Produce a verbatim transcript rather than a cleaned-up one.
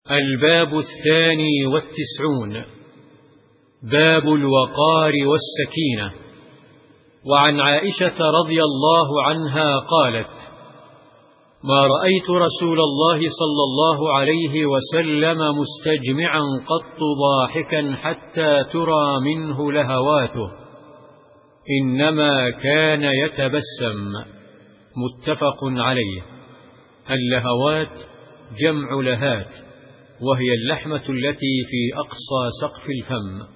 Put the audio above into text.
الباب الثاني والتسعون، باب الوقار والسكينة. وعن عائشة رضي الله عنها قالت: ما رأيت رسول الله صلى الله عليه وسلم مستجمعا قط ضاحكا حتى ترى منه لهواته، إنما كان يتبسم. متفق عليه. اللهوات جمع لهات، وهي اللحمة التي في أقصى سقف الفم.